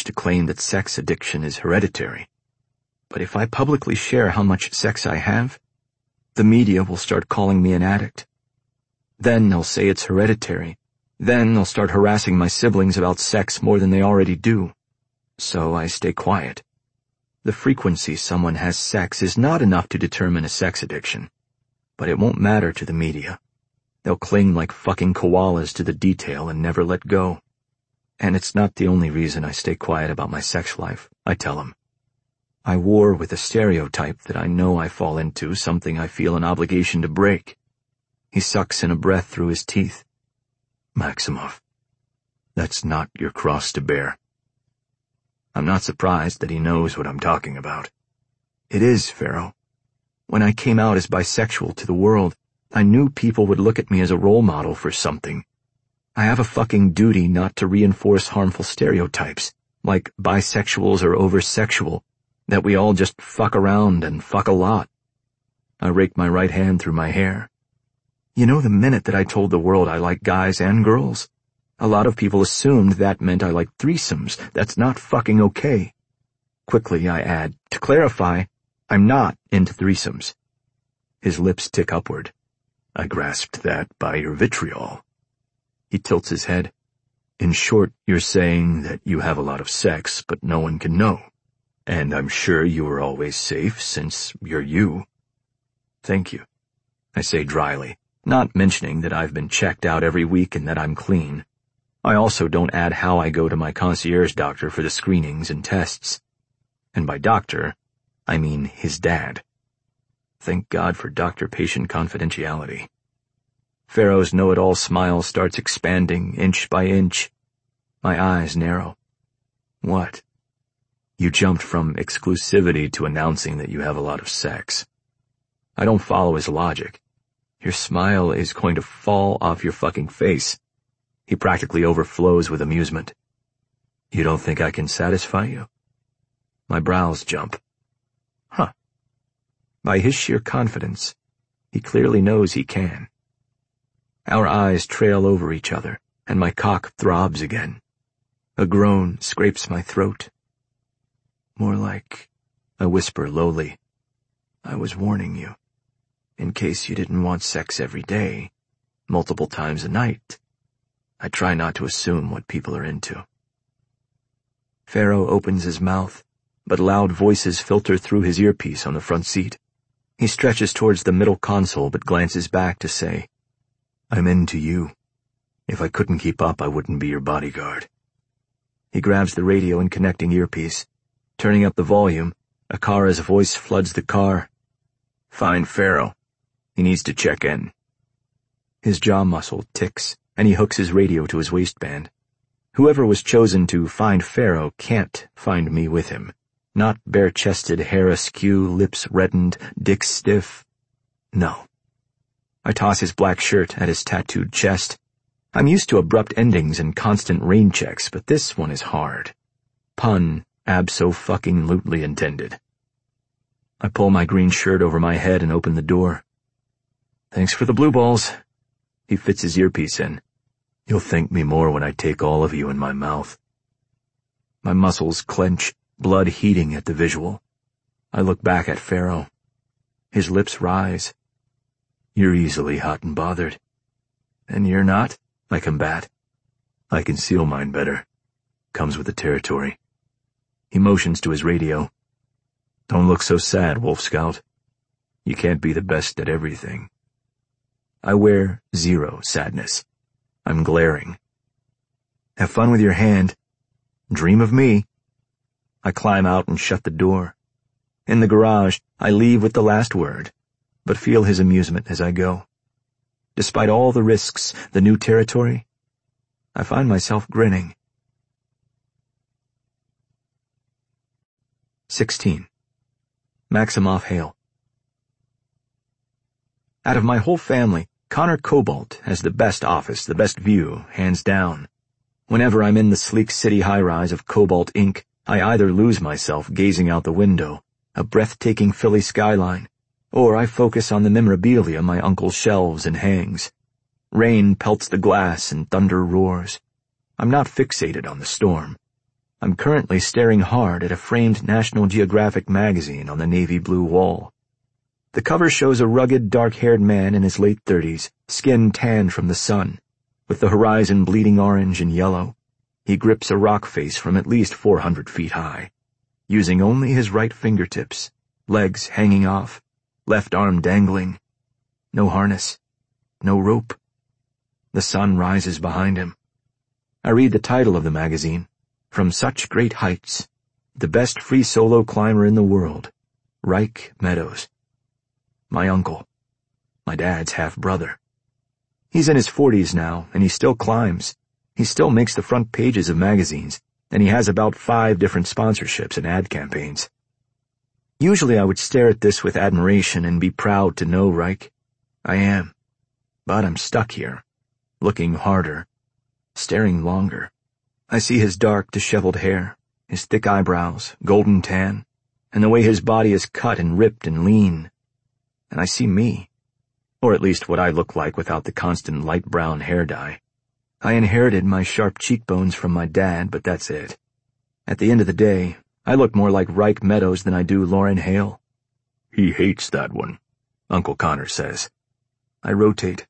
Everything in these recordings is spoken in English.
to claim that sex addiction is hereditary. But if I publicly share how much sex I have, the media will start calling me an addict. Then they'll say it's hereditary. Then they'll start harassing my siblings about sex more than they already do. So I stay quiet. The frequency someone has sex is not enough to determine a sex addiction. But it won't matter to the media. They'll cling like fucking koalas to the detail and never let go. And it's not the only reason I stay quiet about my sex life, I tell him. I war with a stereotype that I know I fall into, something I feel an obligation to break. He sucks in a breath through his teeth. Maximov, that's not your cross to bear. I'm not surprised that he knows what I'm talking about. It is, Pharaoh. When I came out as bisexual to the world, I knew people would look at me as a role model for something. I have a fucking duty not to reinforce harmful stereotypes, like bisexuals are over-sexual, that we all just fuck around and fuck a lot. I raked my right hand through my hair. You know, the minute that I told the world I like guys and girls, a lot of people assumed that meant I like threesomes. That's not fucking okay. Quickly I add, to clarify, I'm not into threesomes. His lips tick upward. I grasped that by your vitriol. He tilts his head. In short, you're saying that you have a lot of sex, but no one can know. And I'm sure you are always safe since you're you. Thank you, I say dryly, not mentioning that I've been checked out every week and that I'm clean. I also don't add how I go to my concierge doctor for the screenings and tests. And by doctor, I mean his dad. Thank God for doctor-patient confidentiality. Pharaoh's know-it-all smile starts expanding inch by inch. My eyes narrow. What? You jumped from exclusivity to announcing that you have a lot of sex. I don't follow his logic. Your smile is going to fall off your fucking face. He practically overflows with amusement. You don't think I can satisfy you? My brows jump. Huh. By his sheer confidence, he clearly knows he can. Our eyes trail over each other, and my cock throbs again. A groan scrapes my throat. More like, I whisper lowly, I was warning you, in case you didn't want sex every day, multiple times a night. I try not to assume what people are into. Pharaoh opens his mouth, but loud voices filter through his earpiece on the front seat. He stretches towards the middle console but glances back to say, I'm into you. If I couldn't keep up, I wouldn't be your bodyguard. He grabs the radio and connecting earpiece. Turning up the volume, Akara's voice floods the car. Find Pharaoh. He needs to check in. His jaw muscle ticks, and he hooks his radio to his waistband. Whoever was chosen to find Pharaoh can't find me with him. Not bare-chested, hair askew, lips reddened, dick stiff. No. I toss his black shirt at his tattooed chest. I'm used to abrupt endings and constant rain checks, but this one is hard. Pun abso-fucking-lutely intended. I pull my green shirt over my head and open the door. Thanks for the blue balls. He fits his earpiece in. You'll thank me more when I take all of you in my mouth. My muscles clench, blood heating at the visual. I look back at Pharaoh. His lips rise. You're easily hot and bothered. And you're not? I combat. I conceal mine better. Comes with the territory. He motions to his radio. Don't look so sad, Wolf Scout. You can't be the best at everything. I wear zero sadness. I'm glaring. Have fun with your hand. Dream of me. I climb out and shut the door. In the garage, I leave with the last word, but feel his amusement as I go. Despite all the risks, the new territory, I find myself grinning. 16. Maximov Hale. Out of my whole family, Connor Cobalt has the best office, the best view, hands down. Whenever I'm in the sleek city high-rise of Cobalt Inc., I either lose myself gazing out the window, a breathtaking Philly skyline, or I focus on the memorabilia my uncle shelves and hangs. Rain pelts the glass and thunder roars. I'm not fixated on the storm. I'm currently staring hard at a framed National Geographic magazine on the navy blue wall. The cover shows a rugged, dark-haired man in his late 30s, skin tanned from the sun, with the horizon bleeding orange and yellow. He grips a rock face from at least 400 feet high, using only his right fingertips, legs hanging off, left arm dangling. No harness, no rope. The sun rises behind him. I read the title of the magazine, From Such Great Heights, the best free solo climber in the world, Ryke Meadows. My uncle, my dad's half-brother. He's in his 40s now, and he still climbs. He still makes the front pages of magazines, and he has about 5 different sponsorships and ad campaigns. Usually I would stare at this with admiration and be proud to know Ryke. I am. But I'm stuck here, looking harder, staring longer. I see his dark, disheveled hair, his thick eyebrows, golden tan, and the way his body is cut and ripped and lean. And I see me, or at least what I look like without the constant light brown hair dye. I inherited my sharp cheekbones from my dad, but that's it. At the end of the day, I look more like Ryke Meadows than I do Lauryn Hale. He hates that one, Uncle Connor says. I rotate.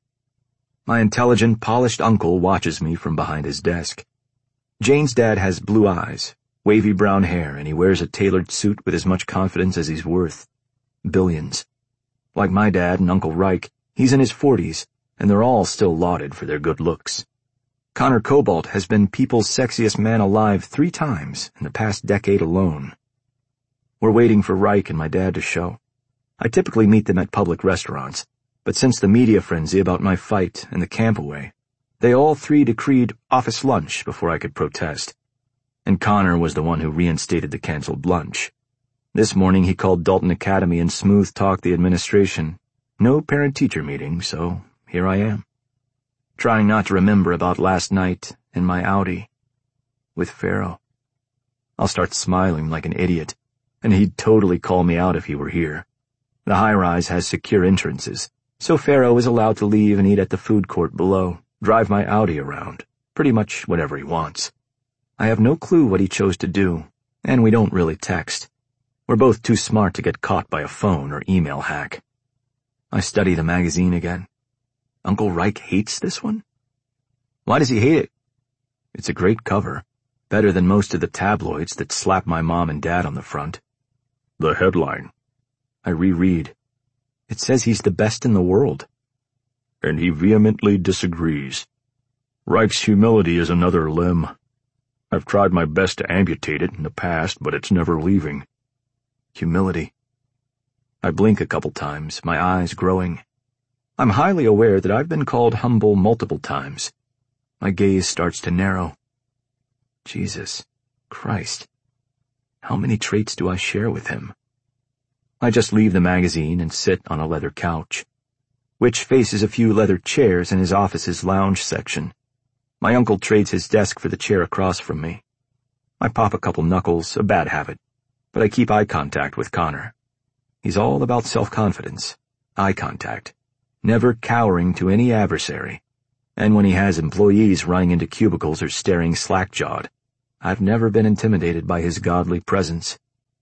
My intelligent, polished uncle watches me from behind his desk. Jane's dad has blue eyes, wavy brown hair, and he wears a tailored suit with as much confidence as he's worth. Billions. Like my dad and Uncle Ryke, he's in his 40s, and they're all still lauded for their good looks. Connor Cobalt has been people's sexiest man alive 3 times in the past decade alone. We're waiting for Ryke and my dad to show. I typically meet them at public restaurants, but since the media frenzy about my fight and the camp away, they all 3 decreed office lunch before I could protest. And Connor was the one who reinstated the canceled lunch. This morning he called Dalton Academy and smooth-talked the administration. No parent-teacher meeting, so here I am. Trying not to remember about last night in my Audi with Pharaoh. I'll start smiling like an idiot, and he'd totally call me out if he were here. The high-rise has secure entrances, so Pharaoh is allowed to leave and eat at the food court below, drive my Audi around, pretty much whatever he wants. I have no clue what he chose to do, and we don't really text. We're both too smart to get caught by a phone or email hack. I study the magazine again. Uncle Ryke hates this one? Why does he hate it? It's a great cover, better than most of the tabloids that slap my mom and dad on the front. The headline. I reread. It says he's the best in the world. And he vehemently disagrees. Ryke's humility is another limb. I've tried my best to amputate it in the past, but it's never leaving. Humility. I blink a couple times, my eyes growing. I'm highly aware that I've been called humble multiple times. My gaze starts to narrow. Jesus Christ. How many traits do I share with him? I just leave the magazine and sit on a leather couch, which faces a few leather chairs in his office's lounge section. My uncle trades his desk for the chair across from me. I pop a couple knuckles, a bad habit, but I keep eye contact with Connor. He's all about self-confidence, eye contact, never cowering to any adversary. And when he has employees running into cubicles or staring slack-jawed, I've never been intimidated by his godly presence.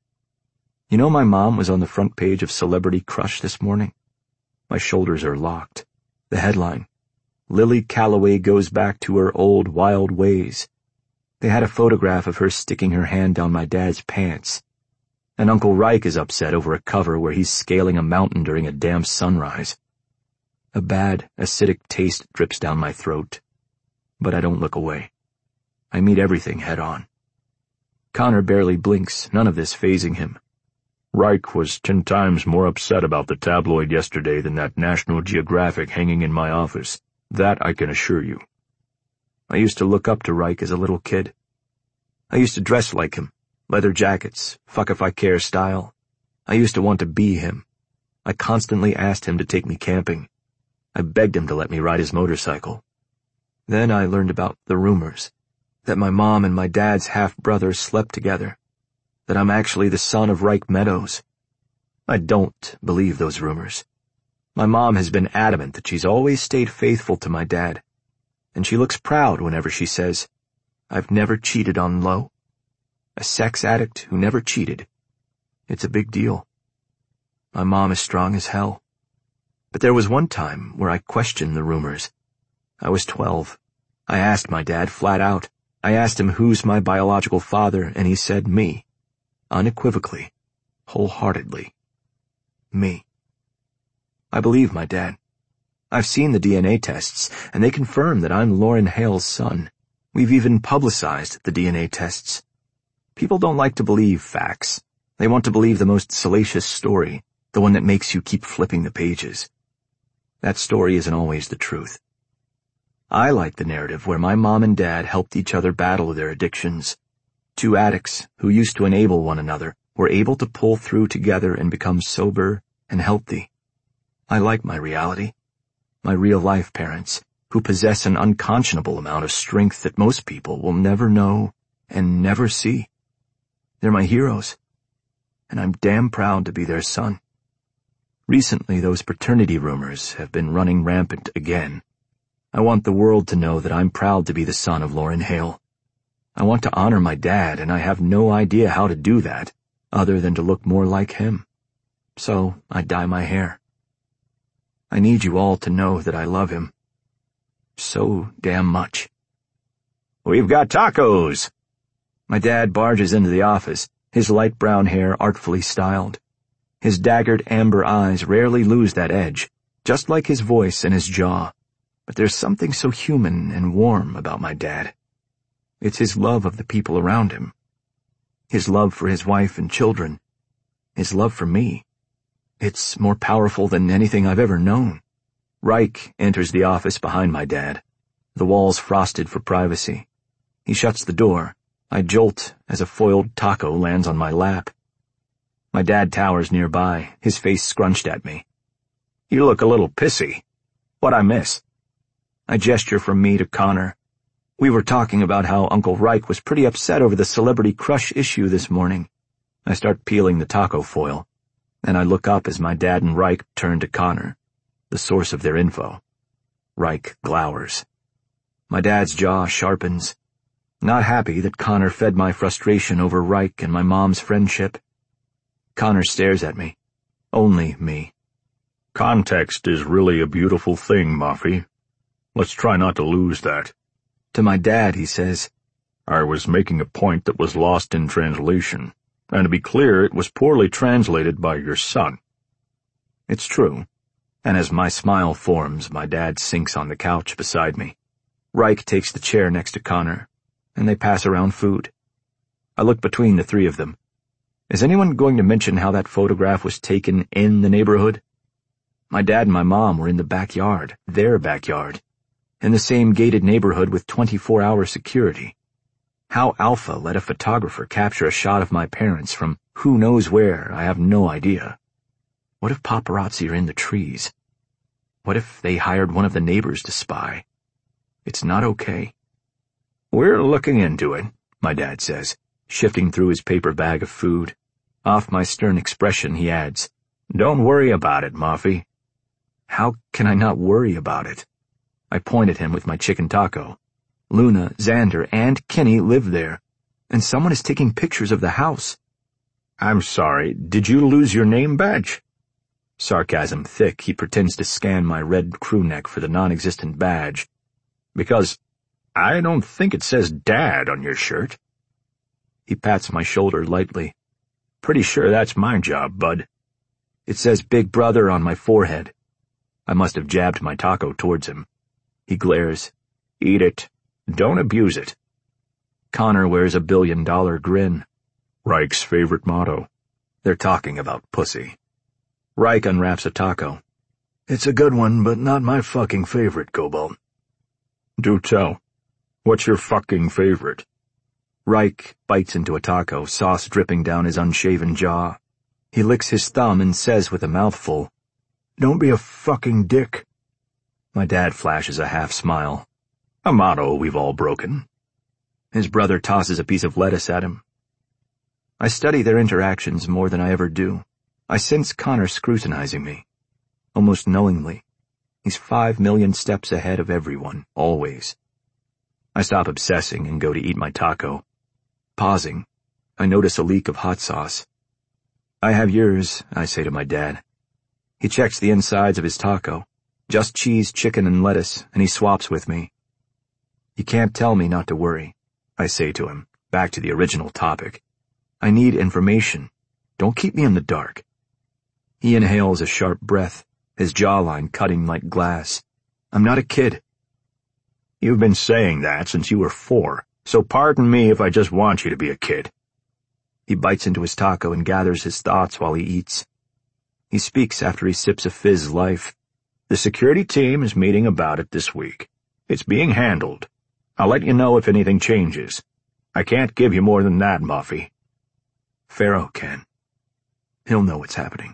You know my mom was on the front page of Celebrity Crush this morning? My shoulders are locked. The headline, Lily Calloway goes back to her old wild ways. They had a photograph of her sticking her hand down my dad's pants. And Uncle Ryke is upset over a cover where he's scaling a mountain during a damn sunrise. A bad, acidic taste drips down my throat, but I don't look away. I meet everything head on. Connor barely blinks, none of this fazing him. Ryke was 10 times more upset about the tabloid yesterday than that National Geographic hanging in my office. That I can assure you. I used to look up to Ryke as a little kid. I used to dress like him, leather jackets, fuck if I care style. I used to want to be him. I constantly asked him to take me camping. I begged him to let me ride his motorcycle. Then I learned about the rumors, that my mom and my dad's half-brother slept together, that I'm actually the son of Ryke Meadows. I don't believe those rumors. My mom has been adamant that she's always stayed faithful to my dad, and she looks proud whenever she says, I've never cheated on Lo. A sex addict who never cheated. It's a big deal. My mom is strong as hell. But there was one time where I questioned the rumors. I was 12. I asked my dad flat out. I asked him who's my biological father, and he said me. Unequivocally. Wholeheartedly. Me. I believe my dad. I've seen the DNA tests, and they confirm that I'm Lauryn Hale's son. We've even publicized the DNA tests. People don't like to believe facts. They want to believe the most salacious story, the one that makes you keep flipping the pages. That story isn't always the truth. I like the narrative where my mom and dad helped each other battle their addictions. Two addicts who used to enable one another were able to pull through together and become sober and healthy. I like my reality. My real-life parents, who possess an unconscionable amount of strength that most people will never know and never see. They're my heroes, and I'm damn proud to be their son. Recently, those paternity rumors have been running rampant again. I want the world to know that I'm proud to be the son of Lauryn Hale. I want to honor my dad, and I have no idea how to do that, other than to look more like him. So I dye my hair. I need you all to know that I love him. So damn much. We've got tacos! My dad barges into the office, his light brown hair artfully styled. His daggered amber eyes rarely lose that edge, just like his voice and his jaw. But there's something so human and warm about my dad. It's his love of the people around him. His love for his wife and children. His love for me. It's more powerful than anything I've ever known. Reich enters the office behind my dad, the walls frosted for privacy. He shuts the door. I jolt as a foiled taco lands on my lap. My dad towers nearby, his face scrunched at me. You look a little pissy. What'd I miss? I gesture from me to Connor. We were talking about how Uncle Reich was pretty upset over the Celebrity Crush issue this morning. I start peeling the taco foil, and I look up as my dad and Reich turn to Connor, the source of their info. Reich glowers. My dad's jaw sharpens. Not happy that Connor fed my frustration over Reich and my mom's friendship. Connor stares at me. Only me. Context is really a beautiful thing, Mafi. Let's try not to lose that. To my dad, he says, I was making a point that was lost in translation, and to be clear, it was poorly translated by your son. It's true, and as my smile forms, my dad sinks on the couch beside me. Reich takes the chair next to Connor, and they pass around food. I look between the three of them. Is anyone going to mention how that photograph was taken in the neighborhood? My dad and my mom were in the backyard, their backyard, in the same gated neighborhood with 24-hour security. How Alpha let a photographer capture a shot of my parents from who knows where, I have no idea. What if paparazzi are in the trees? What if they hired one of the neighbors to spy? It's not okay. We're looking into it, my dad says, shifting through his paper bag of food. Off my stern expression, he adds, Don't worry about it, Mafi. How can I not worry about it? I point at him with my chicken taco. Luna, Xander, and Kenny live there, and someone is taking pictures of the house. I'm sorry, did you lose your name badge? Sarcasm thick, he pretends to scan my red crew neck for the non-existent badge. Because I don't think it says Dad on your shirt. He pats my shoulder lightly. Pretty sure that's my job, bud. It says Big Brother on my forehead. I must have jabbed my taco towards him. He glares. Eat it. Don't abuse it. Connor wears a $1 billion grin. Reich's favorite motto. They're talking about pussy. Reich unwraps a taco. It's a good one, but not my fucking favorite, Cobalt. Do tell. What's your fucking favorite? Reich bites into a taco, sauce dripping down his unshaven jaw. He licks his thumb and says with a mouthful, Don't be a fucking dick. My dad flashes a half smile. A motto we've all broken. His brother tosses a piece of lettuce at him. I study their interactions more than I ever do. I sense Connor scrutinizing me. Almost knowingly. He's 5 million steps ahead of everyone, always. I stop obsessing and go to eat my taco. Pausing. I notice a leak of hot sauce. I have yours, I say to my dad. He checks the insides of his taco. Just cheese, chicken, and lettuce, and he swaps with me. You can't tell me not to worry, I say to him, back to the original topic. I need information. Don't keep me in the dark. He inhales a sharp breath, his jawline cutting like glass. I'm not a kid. You've been saying that since you were 4, so pardon me if I just want you to be a kid. He bites into his taco and gathers his thoughts while he eats. He speaks after he sips a Fizz Life. The security team is meeting about it this week. It's being handled. I'll let you know if anything changes. I can't give you more than that, Muffy. Pharaoh can. He'll know what's happening.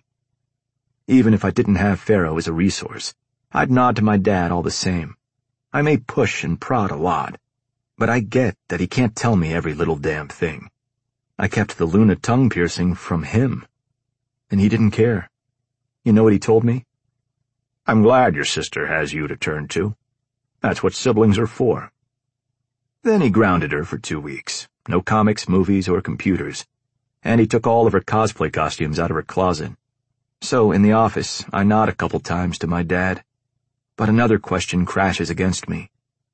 Even if I didn't have Pharaoh as a resource, I'd nod to my dad all the same. I may push and prod a lot, but I get that he can't tell me every little damn thing. I kept the Luna tongue piercing from him, and he didn't care. You know what he told me? I'm glad your sister has you to turn to. That's what siblings are for. Then he grounded her for 2 weeks. No comics, movies, or computers. And he took all of her cosplay costumes out of her closet. So in the office, I nod a couple times to my dad. But another question crashes against me.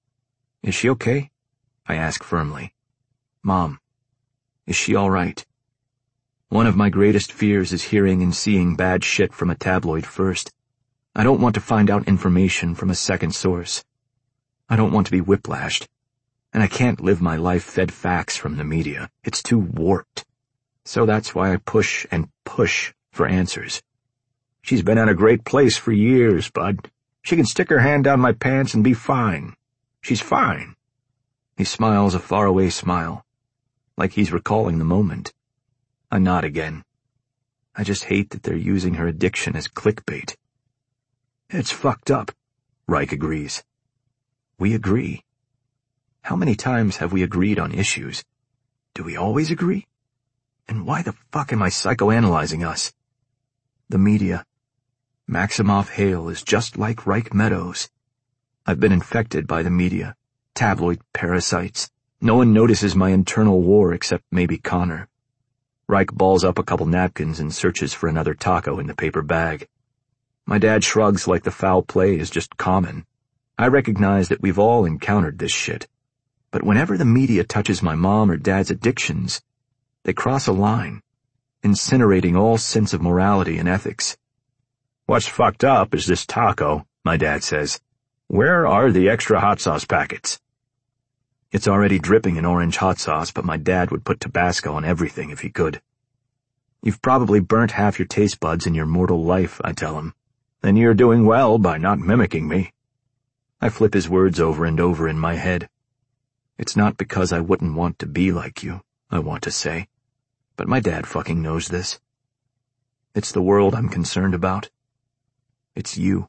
Is she okay? I ask firmly. Mom, is she all right? One of my greatest fears is hearing and seeing bad shit from a tabloid first. I don't want to find out information from a second source. I don't want to be whiplashed. And I can't live my life fed facts from the media. It's too warped. So that's why I push and push for answers. She's been in a great place for years, bud. She can stick her hand down my pants and be fine. She's fine. He smiles a faraway smile, like he's recalling the moment. I nod again. I just hate that they're using her addiction as clickbait. It's fucked up, Reich agrees. We agree. How many times have we agreed on issues? Do we always agree? And why the fuck am I psychoanalyzing us? The media. Maximoff Hale is just like Reich Meadows. I've been infected by the media. Tabloid parasites. No one notices my internal war except maybe Connor. Reich balls up a couple napkins and searches for another taco in the paper bag. My dad shrugs like the foul play is just common. I recognize that we've all encountered this shit. But whenever the media touches my mom or dad's addictions, they cross a line, incinerating all sense of morality and ethics. What's fucked up is this taco, my dad says. Where are the extra hot sauce packets? It's already dripping in orange hot sauce, but my dad would put Tabasco on everything if he could. You've probably burnt half your taste buds in your mortal life, I tell him. Then you're doing well by not mimicking me. I flip his words over and over in my head. It's not because I wouldn't want to be like you, I want to say. But my dad fucking knows this. It's the world I'm concerned about. It's you.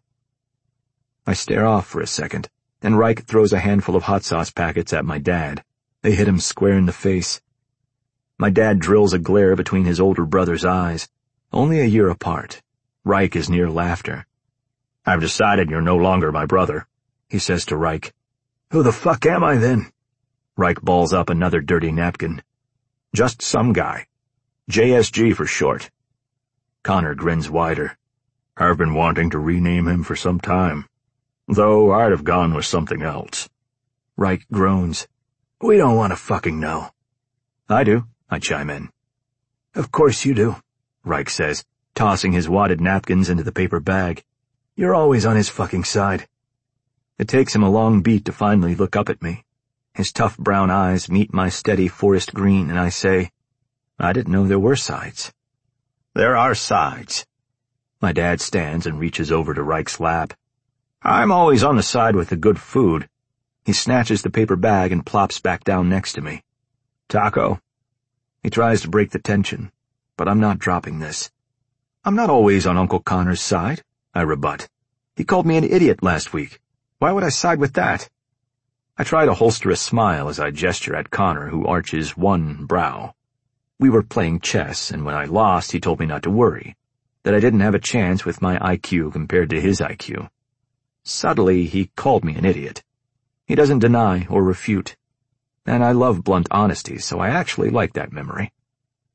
I stare off for a second, and Reich throws a handful of hot sauce packets at my dad. They hit him square in the face. My dad drills a glare between his older brother's eyes. Only a year apart. Reich is near laughter. I've decided you're no longer my brother, he says to Reich. Who the fuck am I then? Reich balls up another dirty napkin. Just some guy. JSG for short. Connor grins wider. I've been wanting to rename him for some time, though I'd have gone with something else. Reich groans. We don't want to fucking know. I do, I chime in. Of course you do, Reich says, tossing his wadded napkins into the paper bag. You're always on his fucking side. It takes him a long beat to finally look up at me. His tough brown eyes meet my steady forest green, and I say, I didn't know there were sides. There are sides. My dad stands and reaches over to Reich's lap. I'm always on the side with the good food. He snatches the paper bag and plops back down next to me. Taco. He tries to break the tension, but I'm not dropping this. I'm not always on Uncle Connor's side, I rebut. He called me an idiot last week. Why would I side with that? I try to holster a smile as I gesture at Connor, who arches one brow. We were playing chess, and when I lost, he told me not to worry, that I didn't have a chance with my IQ compared to his IQ. Subtly, he called me an idiot. He doesn't deny or refute. And I love blunt honesty, so I actually like that memory.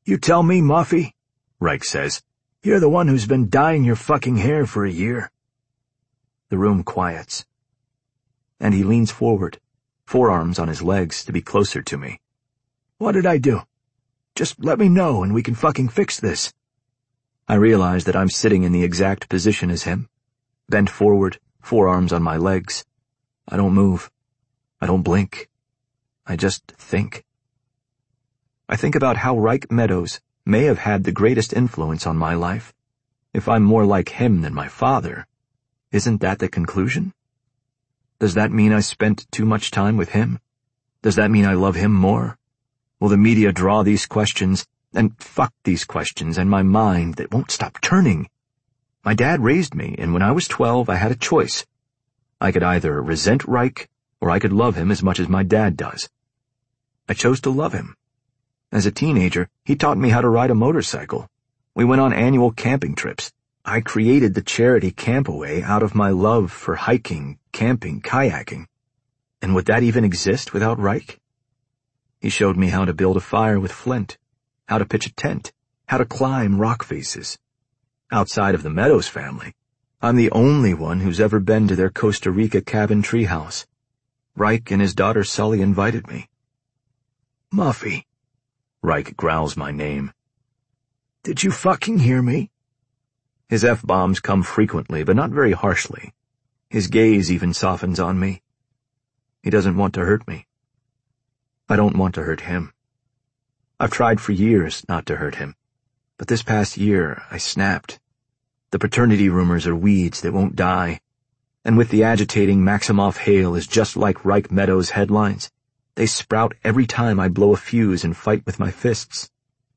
You tell me, Muffy, Reich says. You're the one who's been dyeing your fucking hair for a year. The room quiets. And he leans forward, forearms on his legs to be closer to me. What did I do? Just let me know and we can fucking fix this. I realize that I'm sitting in the exact position as him, bent forward, forearms on my legs. I don't move. I don't blink. I just think. I think about how Reich Meadows may have had the greatest influence on my life. If I'm more like him than my father, isn't that the conclusion? Does that mean I spent too much time with him? Does that mean I love him more? Will the media draw these questions, and fuck these questions, and my mind that won't stop turning? My dad raised me, and when I was 12, I had a choice. I could either resent Reich, or I could love him as much as my dad does. I chose to love him. As a teenager, he taught me how to ride a motorcycle. We went on annual camping trips. I created the charity Campaway out of my love for hiking, camping, kayaking. And would that even exist without Reich? He showed me how to build a fire with flint, how to pitch a tent, how to climb rock faces. Outside of the Meadows family, I'm the only one who's ever been to their Costa Rica cabin treehouse. Reich and his daughter Sully invited me. Muffy. Reich growls my name. Did you fucking hear me? His F-bombs come frequently, but not very harshly. His gaze even softens on me. He doesn't want to hurt me. I don't want to hurt him. I've tried for years not to hurt him, but this past year I snapped. The paternity rumors are weeds that won't die, and with the agitating Maximoff hail is just like Reich Meadows headlines. They sprout every time I blow a fuse and fight with my fists.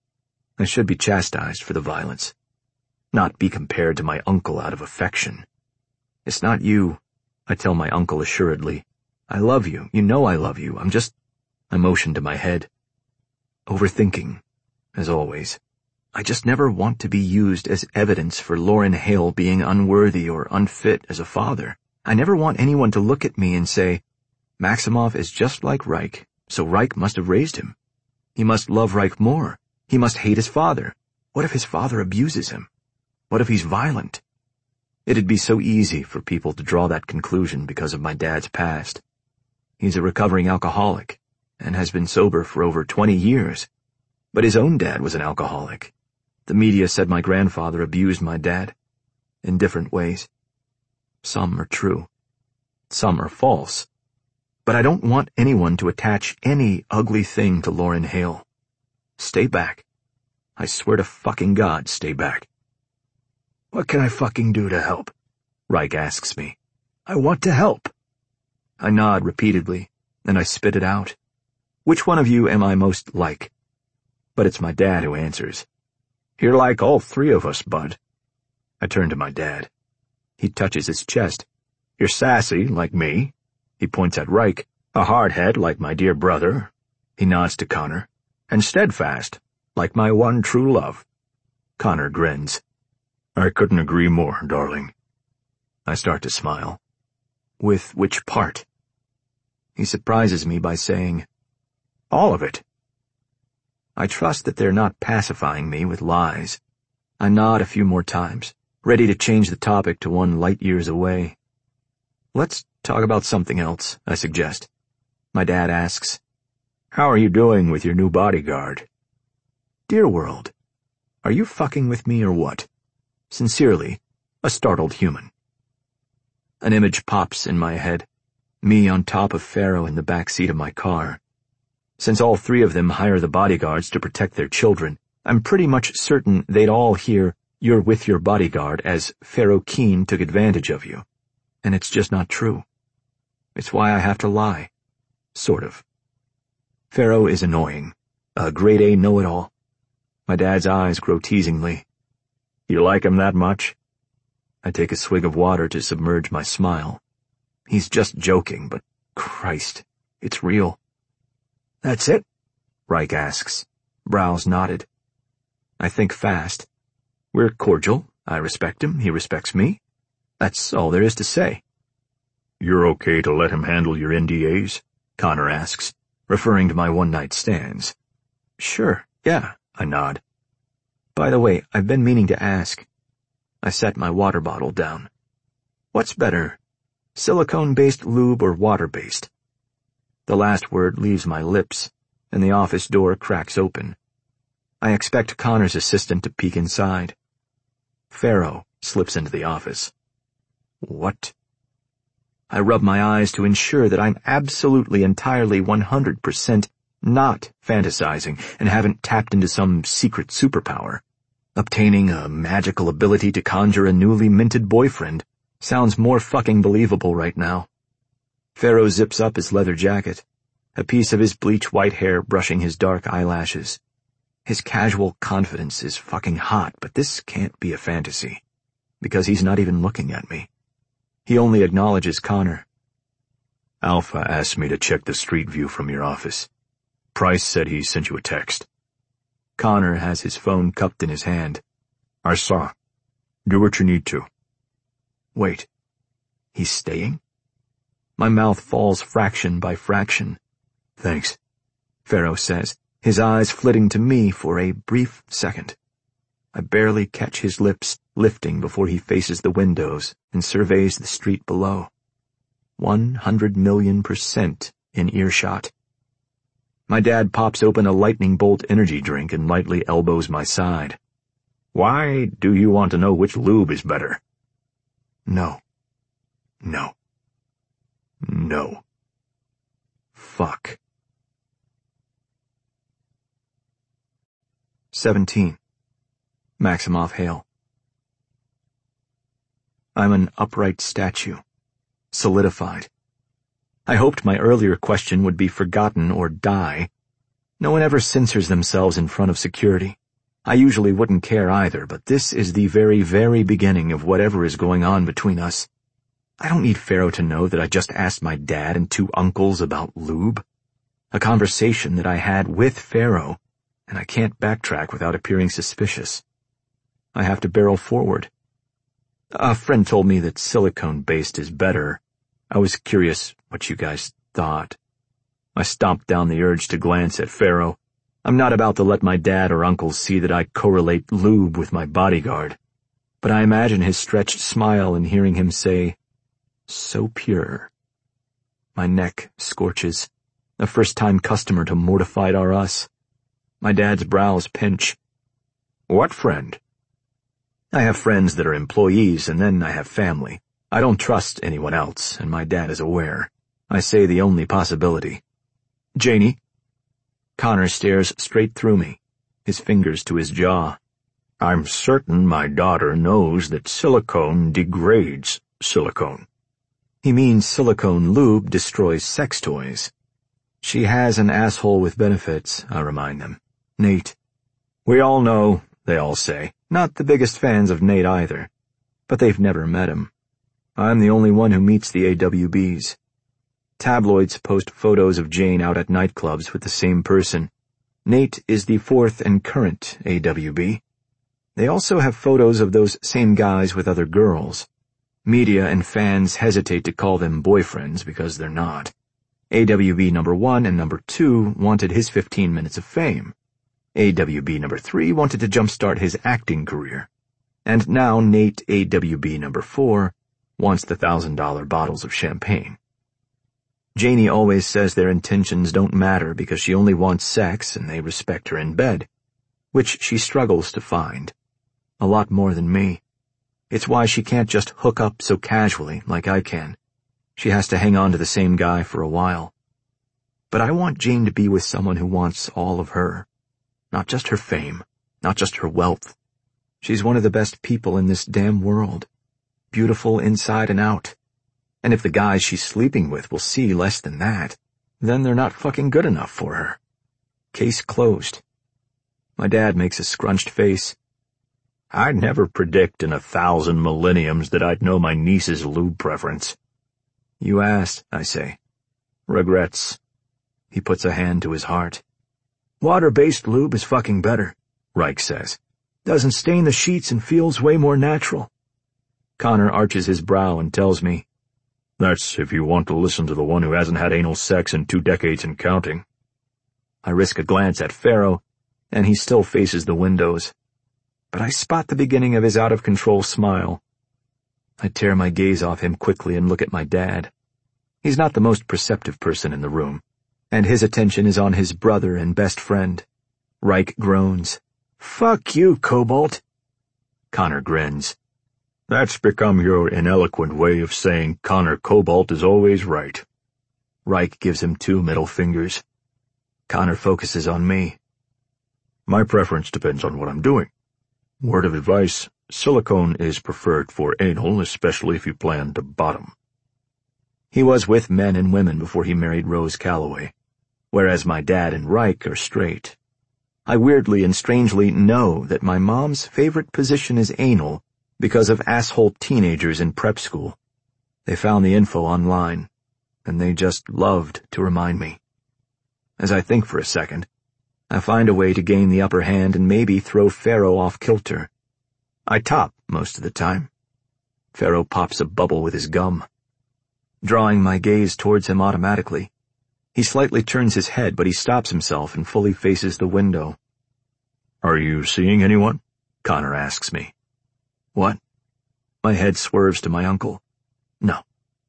I should be chastised for the violence, not be compared to my uncle out of affection. It's not you, I tell my uncle assuredly. I love you. You know I love you. I motion to my head. Overthinking, as always. I just never want to be used as evidence for Lauryn Hale being unworthy or unfit as a father. I never want anyone to look at me and say, Maximoff is just like Reich, so Reich must have raised him. He must love Reich more. He must hate his father. What if his father abuses him? What if he's violent? It'd be so easy for people to draw that conclusion because of my dad's past. He's a recovering alcoholic and has been sober for over 20 years. But his own dad was an alcoholic. The media said my grandfather abused my dad, in different ways. Some are true. Some are false. But I don't want anyone to attach any ugly thing to Lauryn Hale. Stay back. I swear to fucking God, stay back. What can I fucking do to help? Reich asks me. I want to help. I nod repeatedly, and I spit it out. Which one of you am I most like? But it's my dad who answers. You're like all three of us, bud. I turn to my dad. He touches his chest. You're sassy, like me. He points at Reich. A hardhead, like my dear brother. He nods to Connor. And steadfast, like my one true love. Connor grins. I couldn't agree more, darling. I start to smile. With which part? He surprises me by saying, all of it. I trust that they're not pacifying me with lies. I nod a few more times, ready to change the topic to one light years away. Let's talk about something else, I suggest. My dad asks, how are you doing with your new bodyguard? Dear world, are you fucking with me or what? Sincerely, a startled human. An image pops in my head, me on top of Pharaoh in the back seat of my car. Since all three of them hire the bodyguards to protect their children, I'm pretty much certain they'd all hear, you're with your bodyguard, as Pharaoh Keene took advantage of you. And it's just not true. It's why I have to lie. Sort of. Pharaoh is annoying. A grade A know-it-all. My dad's eyes grow teasingly. You like him that much? I take a swig of water to submerge my smile. He's just joking, but Christ, it's real. That's it? Reich asks. Brows knotted. I think fast. We're cordial. I respect him. He respects me. That's all there is to say. You're okay to let him handle your NDAs? Connor asks, referring to my one-night stands. Sure, yeah, I nod. By the way, I've been meaning to ask. I set my water bottle down. What's better, silicone-based lube or water-based? The last word leaves my lips, and the office door cracks open. I expect Connor's assistant to peek inside. Pharaoh slips into the office. What? I rub my eyes to ensure that I'm absolutely, entirely, 100% not fantasizing and haven't tapped into some secret superpower. Obtaining a magical ability to conjure a newly minted boyfriend sounds more fucking believable right now. Pharaoh zips up his leather jacket, a piece of his bleach-white hair brushing his dark eyelashes. His casual confidence is fucking hot, but this can't be a fantasy, because he's not even looking at me. He only acknowledges Connor. Alpha asked me to check the street view from your office. Price said he sent you a text. Connor has his phone cupped in his hand. I saw. Do what you need to. Wait. He's staying? My mouth falls fraction by fraction. Thanks, Pharaoh says, his eyes flitting to me for a brief second. I barely catch his lips lifting before he faces the windows and surveys the street below. 100,000,000% in earshot. My dad pops open a lightning bolt energy drink and lightly elbows my side. Why do you want to know which lube is better? No. No. No. Fuck. 17. Maximoff Hale. I'm an upright statue. Solidified. I hoped my earlier question would be forgotten or die. No one ever censors themselves in front of security. I usually wouldn't care either, but this is the very, very beginning of whatever is going on between us. I don't need Pharaoh to know that I just asked my dad and 2 uncles about lube. A conversation that I had with Pharaoh, and I can't backtrack without appearing suspicious. I have to barrel forward. A friend told me that silicone-based is better. I was curious what you guys thought. I stomped down the urge to glance at Pharaoh. I'm not about to let my dad or uncles see that I correlate lube with my bodyguard. But I imagine his stretched smile in hearing him say, "So pure." My neck scorches. A first-time customer to mortified R.Us. My dad's brows pinch. What friend? I have friends that are employees, and then I have family. I don't trust anyone else, and my dad is aware. I say the only possibility. Janie? Connor stares straight through me, his fingers to his jaw. I'm certain my daughter knows that silicone degrades silicone. He means silicone lube destroys sex toys. She has an asshole with benefits, I remind them. Nate. We all know, they all say. Not the biggest fans of Nate either. But they've never met him. I'm the only one who meets the AWBs. Tabloids post photos of Jane out at nightclubs with the same person. Nate is the 4th and current AWB. They also have photos of those same guys with other girls. Media and fans hesitate to call them boyfriends because they're not. AWB number 1 and number 2 wanted his 15 minutes of fame. AWB number 3 wanted to jumpstart his acting career. And now Nate AWB number 4 wants the $1,000 bottles of champagne. Janie always says their intentions don't matter because she only wants sex and they respect her in bed, which she struggles to find. A lot more than me. It's why she can't just hook up so casually like I can. She has to hang on to the same guy for a while. But I want Jane to be with someone who wants all of her. Not just her fame, not just her wealth. She's one of the best people in this damn world. Beautiful inside and out. And if the guys she's sleeping with will see less than that, then they're not fucking good enough for her. Case closed. My dad makes a scrunched face. I'd never predict in 1,000 millenniums that I'd know my niece's lube preference. You asked, I say. Regrets. He puts a hand to his heart. Water-based lube is fucking better, Reich says. Doesn't stain the sheets and feels way more natural. Connor arches his brow and tells me, That's if you want to listen to the one who hasn't had anal sex in 2 decades and counting. I risk a glance at Pharaoh, and he still faces the windows. But I spot the beginning of his out-of-control smile. I tear my gaze off him quickly and look at my dad. He's not the most perceptive person in the room, and his attention is on his brother and best friend. Reich groans. "Fuck you, Cobalt." Connor grins. "That's become your ineloquent way of saying Connor Cobalt is always right." Reich gives him 2 middle fingers. Connor focuses on me. "My preference depends on what I'm doing. Word of advice, silicone is preferred for anal, especially if you plan to bottom." He was with men and women before he married Rose Calloway, whereas my dad and Reich are straight. I weirdly and strangely know that my mom's favorite position is anal because of asshole teenagers in prep school. They found the info online, and they just loved to remind me. As I think for a second, I find a way to gain the upper hand and maybe throw Pharaoh off kilter. I top most of the time. Pharaoh pops a bubble with his gum. Drawing my gaze towards him automatically, he slightly turns his head, but he stops himself and fully faces the window. "Are you seeing anyone?" Connor asks me. "What?" My head swerves to my uncle. "No."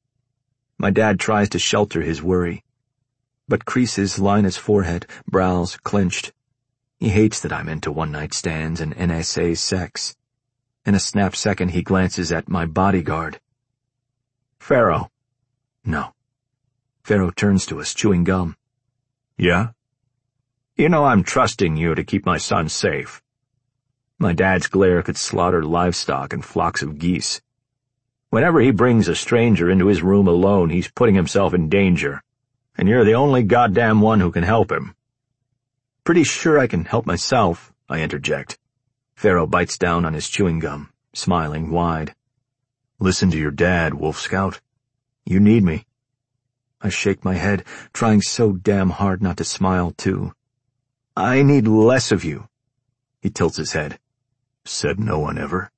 My dad tries to shelter his worry, but creases line his forehead, brows clenched. He hates that I'm into one-night stands and NSA sex. In a snap second, he glances at my bodyguard. "Pharaoh." "No." Pharaoh turns to us, chewing gum. "Yeah?" "You know I'm trusting you to keep my son safe." My dad's glare could slaughter livestock and flocks of geese. "Whenever he brings a stranger into his room alone, he's putting himself in danger, and you're the only goddamn one who can help him." "Pretty sure I can help myself," I interject. Pharaoh bites down on his chewing gum, smiling wide. "Listen to your dad, Wolf Scout. You need me." I shake my head, trying so damn hard not to smile, too. "I need less of you." He tilts his head. "Said no one ever."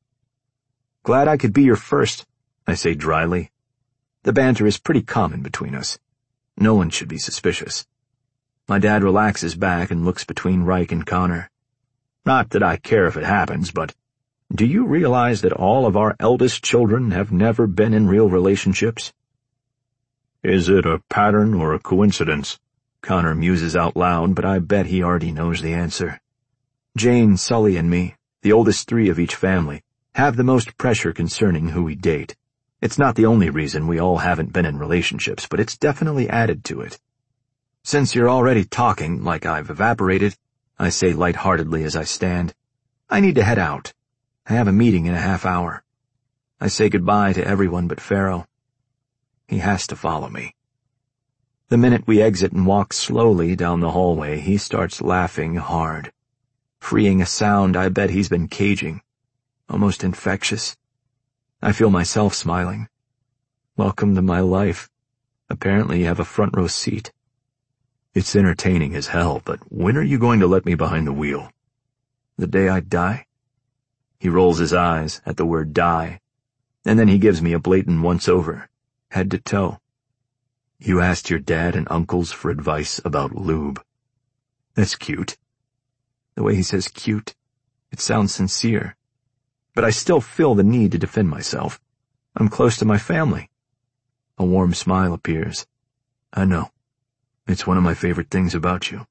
"Glad I could be your first," I say dryly. The banter is pretty common between us. No one should be suspicious. My dad relaxes back and looks between Reich and Connor. "Not that I care if it happens, but do you realize that all of our eldest children have never been in real relationships?" "Is it a pattern or a coincidence?" Connor muses out loud, but I bet he already knows the answer. Jane, Sully, and me, the oldest 3 of each family, have the most pressure concerning who we date. It's not the only reason we all haven't been in relationships, but it's definitely added to it. "Since you're already talking like I've evaporated," I say lightheartedly as I stand, "I need to head out. I have a meeting in a half hour." I say goodbye to everyone but Pharaoh. He has to follow me. The minute we exit and walk slowly down the hallway, he starts laughing hard, freeing a sound I bet he's been caging, almost infectious. I feel myself smiling. Welcome to my life. Apparently you have a front row seat. "It's entertaining as hell, but when are you going to let me behind the wheel?" "The day I die?" He rolls his eyes at the word die, and then he gives me a blatant once-over, head to toe. "You asked your dad and uncles for advice about lube. That's cute." The way he says cute, it sounds sincere. But I still feel the need to defend myself. I'm close to my family. A warm smile appears. "I know. It's one of my favorite things about you."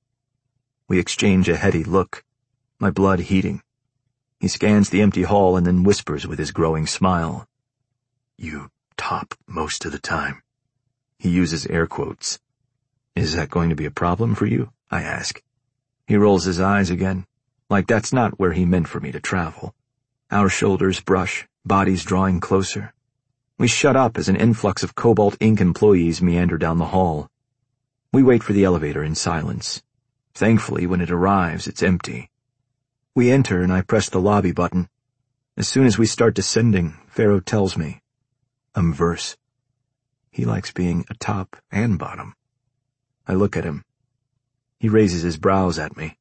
We exchange a heady look, my blood heating. He scans the empty hall and then whispers with his growing smile. "You top most of the time." He uses air quotes. "Is that going to be a problem for you?" I ask. He rolls his eyes again, like that's not where he meant for me to travel. Our shoulders brush, bodies drawing closer. We shut up as an influx of Cobalt Inc. employees meander down the hall. We wait for the elevator in silence. Thankfully, when it arrives, it's empty. We enter and I press the lobby button. As soon as we start descending, Pharaoh tells me, "I'm Verse." He likes being a top and bottom. I look at him. He raises his brows at me.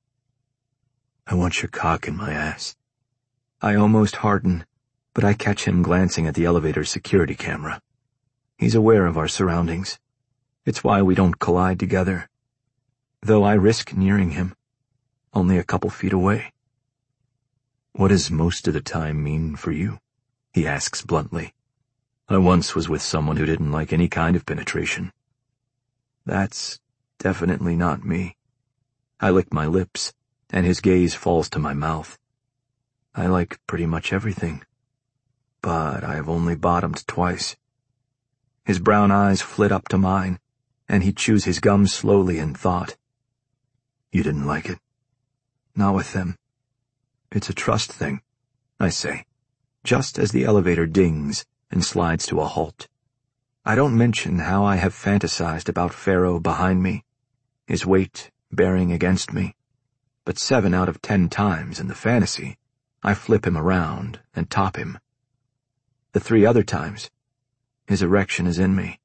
"I want your cock in my ass." I almost harden, but I catch him glancing at the elevator's security camera. He's aware of our surroundings. It's why we don't collide together. Though I risk nearing him. only a couple feet away. What does most of the time mean for you? He asks bluntly. I once was with someone who didn't like any kind of penetration. That's definitely not me. I lick my lips, and his gaze falls to my mouth. I like pretty much everything, but I've only bottomed twice. His brown eyes flit up to mine, and he chews his gum slowly in thought. You didn't like it? Not with them. It's a trust thing, I say, just as the elevator dings and slides to a halt. I don't mention how I have fantasized about Pharaoh behind me, his weight bearing against me, but 7 out of 10 times in the fantasy, I flip him around and top him. The 3 other times, his erection is in me.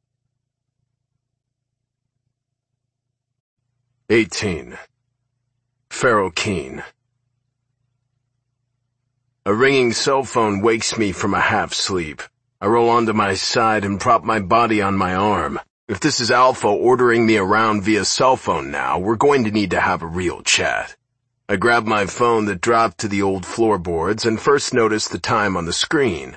18. Pharaoh Keene. A ringing cell phone wakes me from a half-sleep. I roll onto my side and prop my body on my arm. If this is Alpha ordering me around via cell phone now, we're going to need to have a real chat. I grab my phone that dropped to the old floorboards and first notice the time on the screen.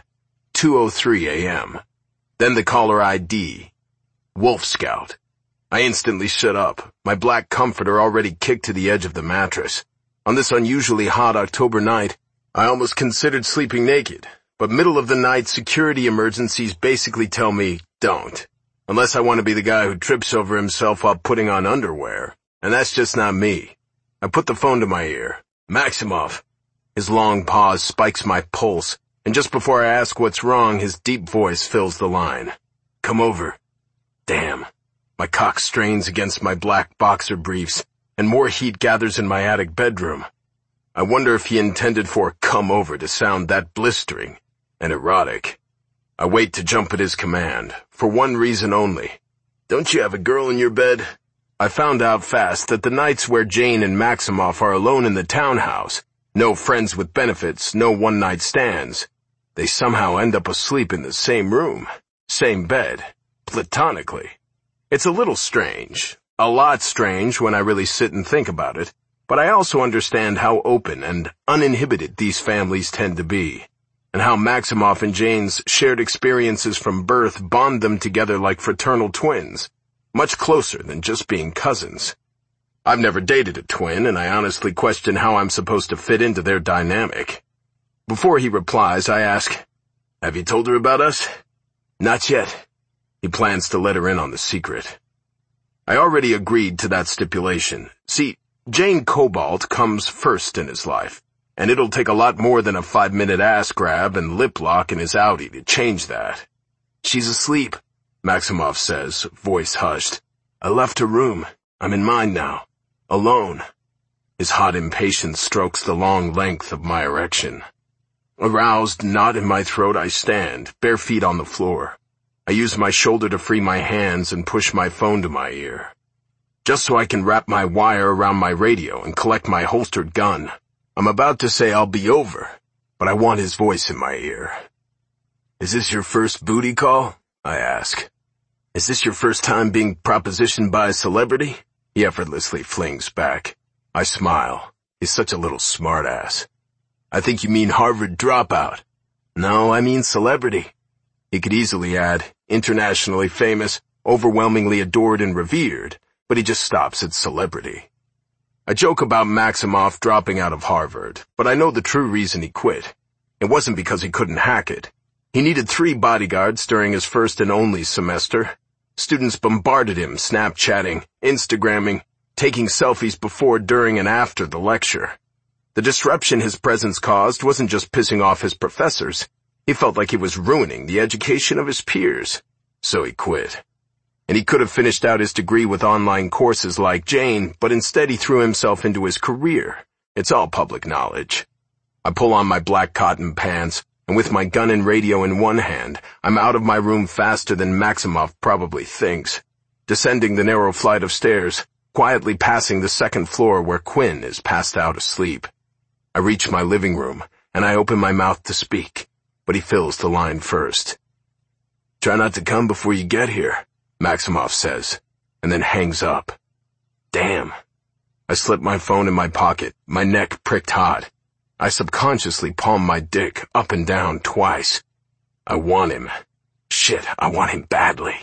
2:03 a.m. Then the caller ID. Wolf Scout. I instantly sit up, my black comforter already kicked to the edge of the mattress. On this unusually hot October night, I almost considered sleeping naked, but middle-of-the-night security emergencies basically tell me, don't. Unless I want to be the guy who trips over himself while putting on underwear. And that's just not me. I put the phone to my ear. Maximov. His long pause spikes my pulse, and just before I ask what's wrong, his deep voice fills the line. Come over. Damn. My cock strains against my black boxer briefs, and more heat gathers in my attic bedroom. I wonder if he intended for come over to sound that blistering and erotic. I wait to jump at his command, for one reason only. Don't you have a girl in your bed? I found out fast that the nights where Jane and Maximov are alone in the townhouse, no friends with benefits, no one-night stands, they somehow end up asleep in the same room, same bed, platonically. It's a little strange, a lot strange when I really sit and think about it, but I also understand how open and uninhibited these families tend to be, and how Maximov and Jane's shared experiences from birth bond them together like fraternal twins, much closer than just being cousins. I've never dated a twin, and I honestly question how I'm supposed to fit into their dynamic. Before he replies, I ask, have you told her about us? Not yet. He plans to let her in on the secret. I already agreed to that stipulation. See, Jane Cobalt comes first in his life, and it'll take a lot more than a 5-minute ass grab and lip lock in his Audi to change that. She's asleep, Maximov says, voice hushed. I left her room. I'm in mine now. Alone. His hot impatience strokes the long length of my erection. Aroused, knot in my throat, I stand, bare feet on the floor. I use my shoulder to free my hands and push my phone to my ear, just so I can wrap my wire around my radio and collect my holstered gun. I'm about to say I'll be over, but I want his voice in my ear. Is this your first booty call? I ask. Is this your first time being propositioned by a celebrity? He effortlessly flings back. I smile. He's such a little smartass. I think you mean Harvard dropout. No, I mean celebrity. He could easily add, internationally famous, overwhelmingly adored and revered, but he just stops at celebrity. I joke about Maximov dropping out of Harvard, but I know the true reason he quit. It wasn't because he couldn't hack it. He needed 3 bodyguards during his first and only semester. Students bombarded him, Snapchatting, Instagramming, taking selfies before, during, and after the lecture. The disruption his presence caused wasn't just pissing off his professors. He felt like he was ruining the education of his peers. So he quit. And he could have finished out his degree with online courses like Jane, but instead he threw himself into his career. It's all public knowledge. I pull on my black cotton pants, and with my gun and radio in one hand, I'm out of my room faster than Maximov probably thinks, descending the narrow flight of stairs, quietly passing the 2nd floor where Quinn is passed out asleep. I reach my living room, and I open my mouth to speak, but he fills the line first. Try not to come before you get here, Maximov says, and then hangs up. Damn. I I slip my phone in my pocket, my neck pricked hot. I subconsciously palm my dick up and down twice. I want him. Shit, I want him badly.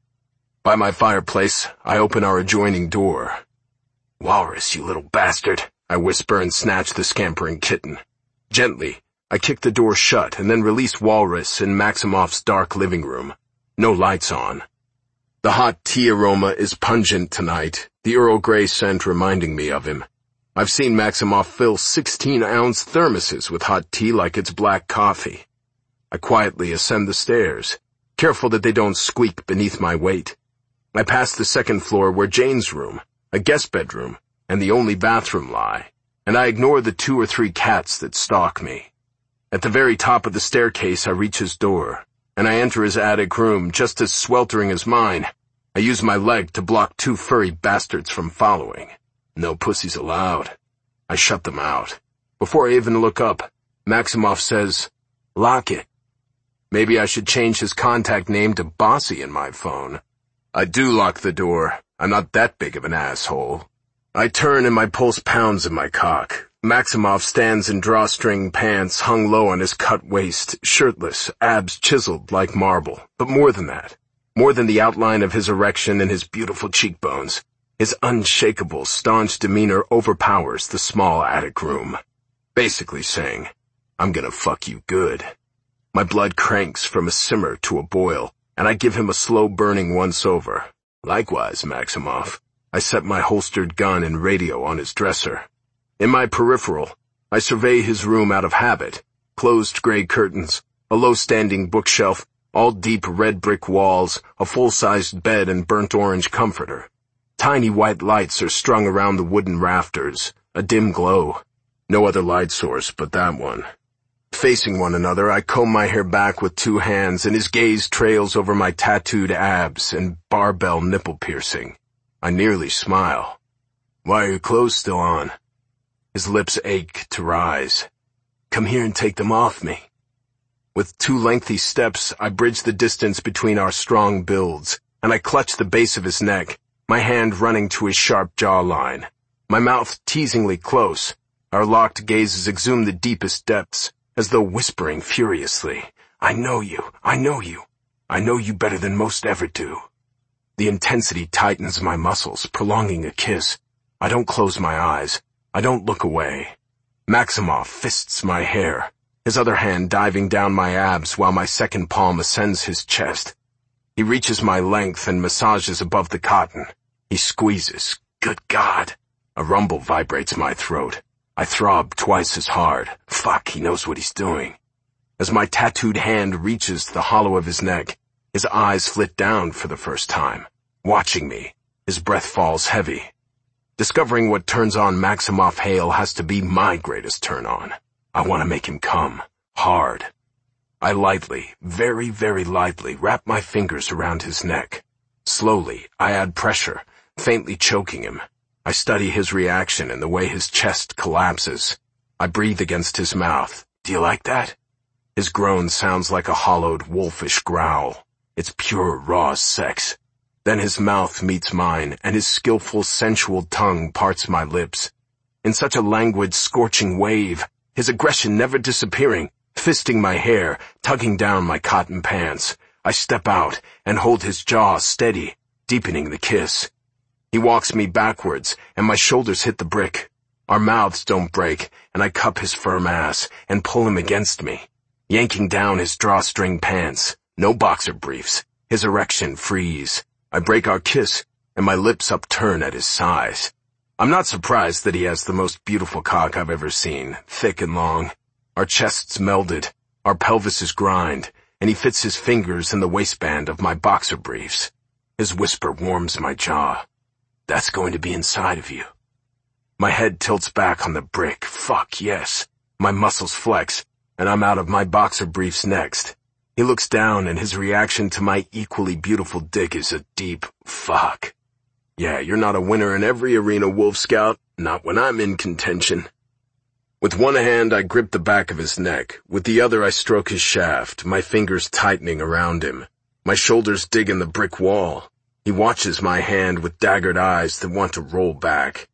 By my fireplace, I open our adjoining door. "Walrus, you little bastard," I whisper and snatch the scampering kitten. Gently, I kick the door shut and then release Walrus in Maximov's dark living room. No lights on. The hot tea aroma is pungent tonight, the Earl Grey scent reminding me of him. I've seen Maximov fill 16-ounce thermoses with hot tea like it's black coffee. I quietly ascend the stairs, careful that they don't squeak beneath my weight. I pass the second floor where Jane's room, a guest bedroom, and the only bathroom lie, and I ignore the 2 or 3 cats that stalk me. At the very top of the staircase I reach his door, and I enter his attic room just as sweltering as mine. I use my leg to block 2 furry bastards from following. No pussies allowed. I shut them out. Before I even look up, Maximov says, "Lock it." Maybe I should change his contact name to Bossy in my phone. I do lock the door. I'm not that big of an asshole. I turn and my pulse pounds in my cock. Maximov stands in drawstring pants hung low on his cut waist, shirtless, abs chiseled like marble. But more than that, more than the outline of his erection and his beautiful cheekbones, his unshakable, staunch demeanor overpowers the small attic room. Basically saying, "I'm gonna fuck you good." My blood cranks from a simmer to a boil, and I give him a slow-burning once-over. Likewise, Maximov. I set my holstered gun and radio on his dresser. In my peripheral, I survey his room out of habit. Closed gray curtains, a low-standing bookshelf, all deep red brick walls, a full-sized bed and burnt-orange comforter. Tiny white lights are strung around the wooden rafters, a dim glow. No other light source but that one. Facing one another, I comb my hair back with 2 hands, and his gaze trails over my tattooed abs and barbell nipple piercing. I nearly smile. "Why are your clothes still on?" His lips ache to rise. "Come here and take them off me." With 2 lengthy steps, I bridge the distance between our strong builds, and I clutch the base of his neck, my hand running to his sharp jawline. My mouth teasingly close, our locked gazes exhume the deepest depths, as though whispering furiously, "I know you, I know you. I know you better than most ever do." The intensity tightens my muscles, prolonging a kiss. I don't close my eyes. I don't look away. Maximov fists my hair, his other hand diving down my abs while my second palm ascends his chest. He reaches my length and massages above the cotton. He squeezes. Good God! A rumble vibrates my throat. I throb twice as hard. Fuck, he knows what he's doing. As my tattooed hand reaches the hollow of his neck, his eyes flit down for the first time. Watching me, his breath falls heavy. Discovering what turns on Maximov Hale has to be my greatest turn on. I want to make him come. Hard. I lightly, very, very lightly, wrap my fingers around his neck. Slowly, I add pressure, faintly choking him. I study his reaction and the way his chest collapses. I breathe against his mouth. Do you like that? His groan sounds like a hollowed, wolfish growl. It's pure, raw sex. Then his mouth meets mine, and his skillful, sensual tongue parts my lips. In such a languid, scorching wave, his aggression never disappearing, fisting my hair, tugging down my cotton pants. I step out and hold his jaw steady, deepening the kiss. He walks me backwards, and my shoulders hit the brick. Our mouths don't break, and I cup his firm ass and pull him against me, yanking down his drawstring pants. No boxer briefs. His erection frees. I break our kiss, and my lips upturn at his size. I'm not surprised that he has the most beautiful cock I've ever seen, thick and long. Our chests melded, our pelvises grind, and he fits his fingers in the waistband of my boxer briefs. His whisper warms my jaw. That's going to be inside of you. My head tilts back on the brick. Fuck, yes. My muscles flex, and I'm out of my boxer briefs next. He looks down, and his reaction to my equally beautiful dick is a deep fuck. Yeah, you're not a winner in every arena, Wolf Scout. Not when I'm in contention. With one hand, I grip the back of his neck. With the other, I stroke his shaft, my fingers tightening around him. My shoulders dig in the brick wall. He watches my hand with daggered eyes that want to roll back.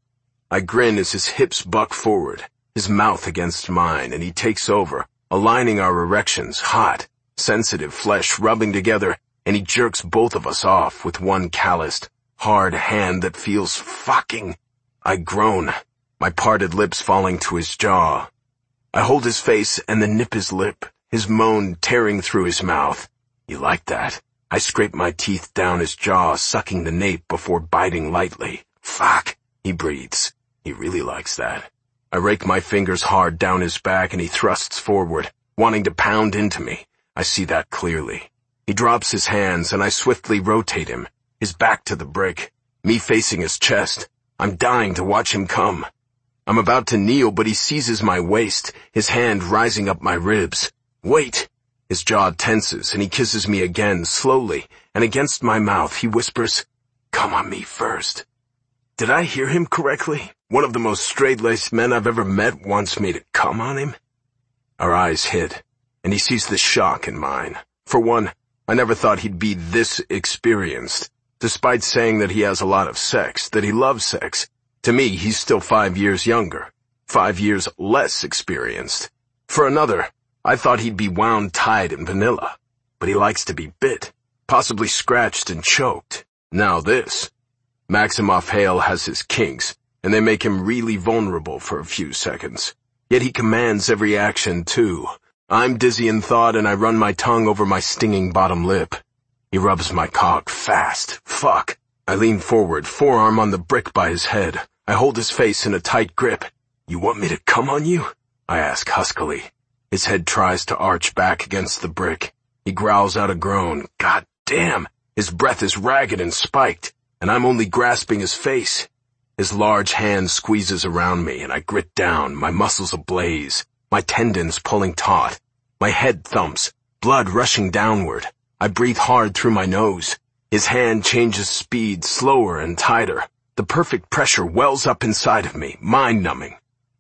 I grin as his hips buck forward, his mouth against mine, and he takes over, aligning our erections, hot, sensitive flesh rubbing together, and he jerks both of us off with one calloused, hard hand that feels fucking. I groan, my parted lips falling to his jaw. I hold his face and then nip his lip, his moan tearing through his mouth. You like that? I scrape my teeth down his jaw, sucking the nape before biting lightly. Fuck, he breathes. He really likes that. I rake my fingers hard down his back and he thrusts forward, wanting to pound into me. I see that clearly. He drops his hands and I swiftly rotate him, his back to the brick, me facing his chest. I'm dying to watch him come. I'm about to kneel, but he seizes my waist, his hand rising up my ribs. Wait! His jaw tenses and he kisses me again, slowly, and against my mouth he whispers, "Come on me first." Did I hear him correctly? One of the most straight-laced men I've ever met wants me to come on him? Our eyes hit, and he sees the shock in mine. For one, I never thought he'd be this experienced. Despite saying that he has a lot of sex, that he loves sex, to me he's still 5 years younger, 5 years less experienced. For another, I thought he'd be wound tight and vanilla, but he likes to be bit, possibly scratched and choked. Now this. Maximoff Hale has his kinks, and they make him really vulnerable for a few seconds. Yet he commands every action, too. I'm dizzy in thought, and I run my tongue over my stinging bottom lip. He rubs my cock fast. Fuck. I lean forward, forearm on the brick by his head. I hold his face in a tight grip. You want me to come on you? I ask huskily. His head tries to arch back against the brick. He growls out a groan. God damn! His breath is ragged and spiked, and I'm only grasping his face. His large hand squeezes around me, and I grit down, my muscles ablaze, my tendons pulling taut. My head thumps, blood rushing downward. I breathe hard through my nose. His hand changes speed, slower and tighter. The perfect pressure wells up inside of me, mind-numbing.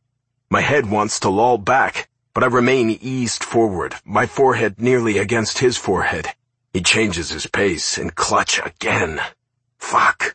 My head wants to loll back, but I remain eased forward, my forehead nearly against his forehead. He changes his pace and clutch again. Fuck.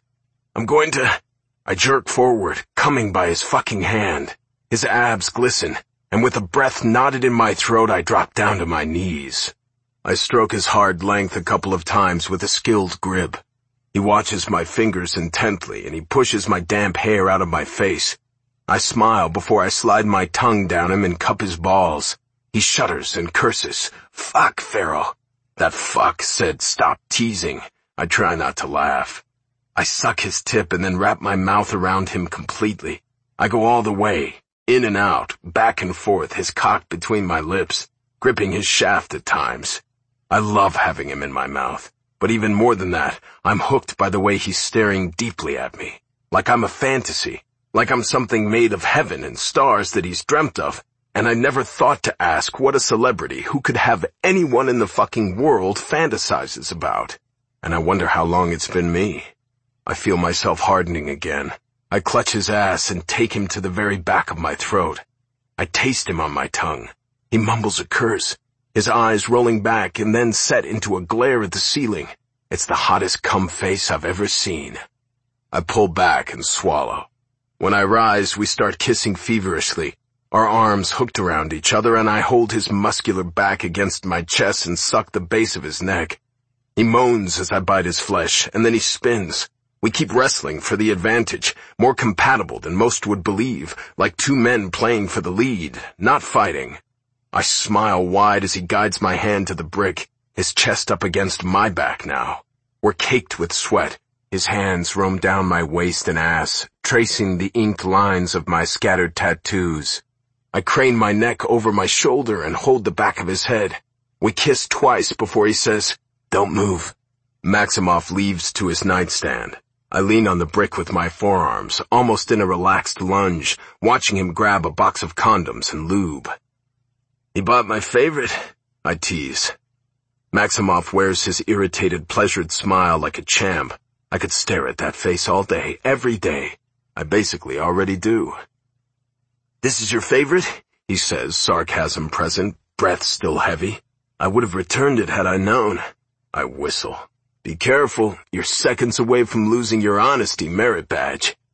I jerk forward, coming by his fucking hand. His abs glisten, and with a breath knotted in my throat, I drop down to my knees. I stroke his hard length a couple of times with a skilled grip. He watches my fingers intently, and he pushes my damp hair out of my face. I smile before I slide my tongue down him and cup his balls. He shudders and curses. Fuck, Pharaoh. That fuck said stop teasing. I try not to laugh. I suck his tip and then wrap my mouth around him completely. I go all the way, in and out, back and forth, his cock between my lips, gripping his shaft at times. I love having him in my mouth, but even more than that, I'm hooked by the way he's staring deeply at me, like I'm a fantasy, like I'm something made of heaven and stars that he's dreamt of, and I never thought to ask what a celebrity who could have anyone in the fucking world fantasizes about. And I wonder how long it's been me. I feel myself hardening again. I clutch his ass and take him to the very back of my throat. I taste him on my tongue. He mumbles a curse, his eyes rolling back and then set into a glare at the ceiling. It's the hottest cum face I've ever seen. I pull back and swallow. When I rise, we start kissing feverishly, our arms hooked around each other, and I hold his muscular back against my chest and suck the base of his neck. He moans as I bite his flesh, and then he spins. We keep wrestling for the advantage, more compatible than most would believe, like two men playing for the lead, not fighting. I smile wide as he guides my hand to the brick, his chest up against my back now. We're caked with sweat. His hands roam down my waist and ass, tracing the inked lines of my scattered tattoos. I crane my neck over my shoulder and hold the back of his head. We kiss twice before he says, "Don't move." Maximoff leaves to his nightstand. I lean on the brick with my forearms, almost in a relaxed lunge, watching him grab a box of condoms and lube. "He bought my favorite," I tease. Maximoff wears his irritated, pleasured smile like a champ. I could stare at that face all day, every day. I basically already do. "This is your favorite?" he says, sarcasm present, breath still heavy. "I would have returned it had I known." I whistle. "Be careful, you're seconds away from losing your honesty merit badge."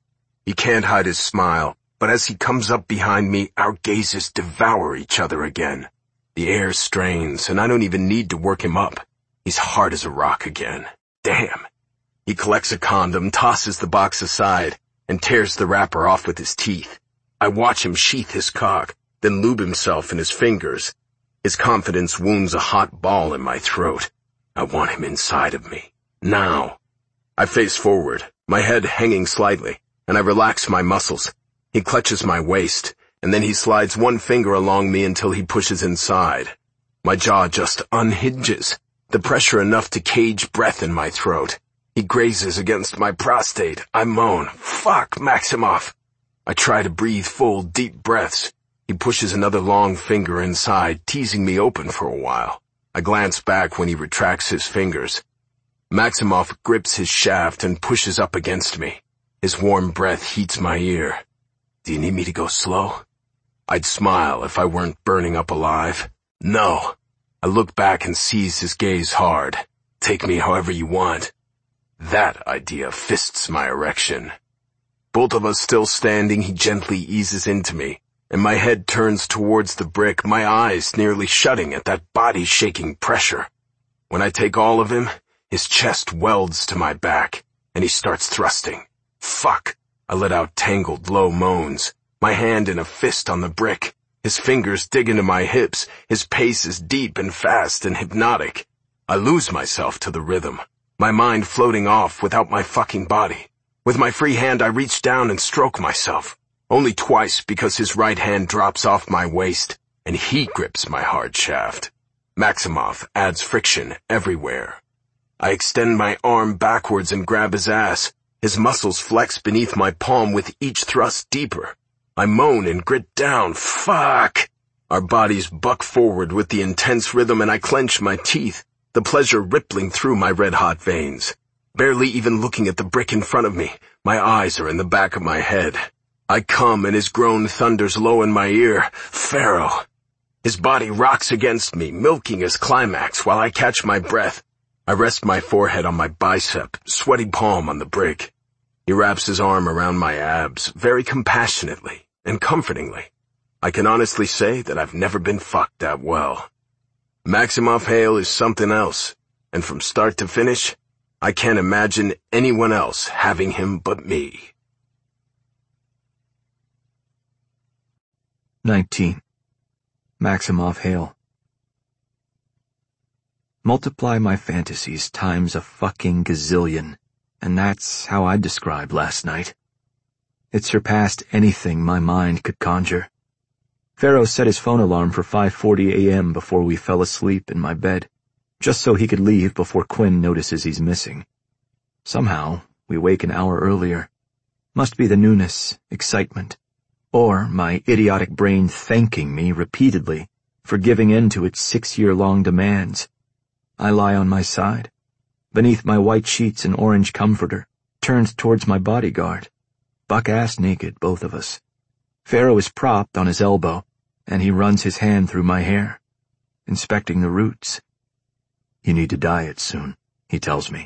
He can't hide his smile, but as he comes up behind me, our gazes devour each other again. The air strains, and I don't even need to work him up. He's hard as a rock again. Damn. He collects a condom, tosses the box aside, and tears the wrapper off with his teeth. I watch him sheath his cock, then lube himself in his fingers. His confidence wounds a hot ball in my throat. I want him inside of me. Now. I face forward, my head hanging slightly, and I relax my muscles. He clutches my waist, and then he slides one finger along me until he pushes inside. My jaw just unhinges, the pressure enough to cage breath in my throat. He grazes against my prostate. I moan, "Fuck, Maximoff." I try to breathe full, deep breaths. He pushes another long finger inside, teasing me open for a while. I glance back when he retracts his fingers. Maximoff grips his shaft and pushes up against me. His warm breath heats my ear. "Do you need me to go slow?" I'd smile if I weren't burning up alive. No. I look back and seize his gaze hard. "Take me however you want." That idea fists my erection. Both of us still standing, he gently eases into me, and my head turns towards the brick, my eyes nearly shutting at that body-shaking pressure. When I take all of him, his chest welds to my back, and he starts thrusting. Fuck! I let out tangled, low moans, my hand in a fist on the brick. His fingers dig into my hips, his pace is deep and fast and hypnotic. I lose myself to the rhythm, my mind floating off without my fucking body. With my free hand I reach down and stroke myself. Only twice because his right hand drops off my waist, and he grips my hard shaft. Maximoff adds friction everywhere. I extend my arm backwards and grab his ass. His muscles flex beneath my palm with each thrust deeper. I moan and grit down. Fuck! Our bodies buck forward with the intense rhythm, and I clench my teeth, the pleasure rippling through my red-hot veins. Barely even looking at the brick in front of me, my eyes are in the back of my head. I come and his groan thunders low in my ear. Pharaoh. His body rocks against me, milking his climax while I catch my breath. I rest my forehead on my bicep, sweaty palm on the brick. He wraps his arm around my abs, very compassionately and comfortingly. I can honestly say that I've never been fucked that well. Maximoff Hale is something else, and from start to finish, I can't imagine anyone else having him but me. 19. Maximoff Hale. Multiply my fantasies times a fucking gazillion, and that's how I'd describe last night. It surpassed anything my mind could conjure. Pharaoh set his phone alarm for 5:40 a.m. before we fell asleep in my bed, just so he could leave before Quinn notices he's missing. Somehow, we wake an hour earlier. Must be the newness, excitement, or my idiotic brain thanking me repeatedly for giving in to its 6-year-long demands. I lie on my side, beneath my white sheets and orange comforter, turned towards my bodyguard. Buck-ass naked, both of us. Pharaoh is propped on his elbow, and he runs his hand through my hair, inspecting the roots. "You need to diet soon," he tells me.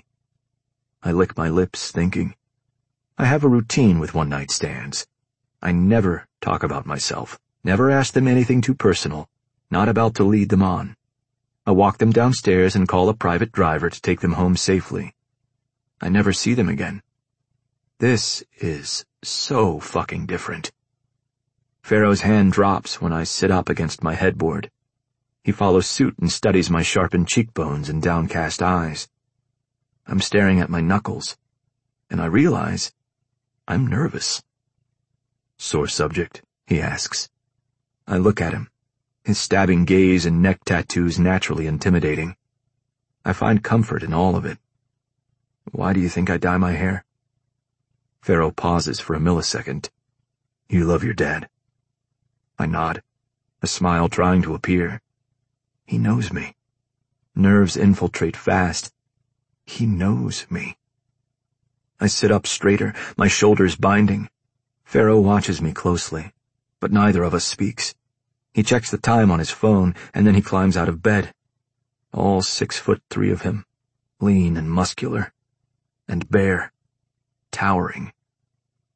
I lick my lips, thinking. I have a routine with one-night stands. I never talk about myself, never ask them anything too personal, not about to lead them on. I walk them downstairs and call a private driver to take them home safely. I never see them again. This is so fucking different. Pharaoh's hand drops when I sit up against my headboard. He follows suit and studies my sharpened cheekbones and downcast eyes. I'm staring at my knuckles, and I realize I'm nervous. "Sore subject?" he asks. I look at him, his stabbing gaze and neck tattoos naturally intimidating. I find comfort in all of it. "Why do you think I dye my hair?" Pharaoh pauses for a millisecond. "You love your dad." I nod, a smile trying to appear. He knows me. Nerves infiltrate fast. He knows me. I sit up straighter, my shoulders binding. Pharaoh watches me closely, but neither of us speaks. He checks the time on his phone, and then he climbs out of bed. All 6'3" of him, lean and muscular, and bare, towering.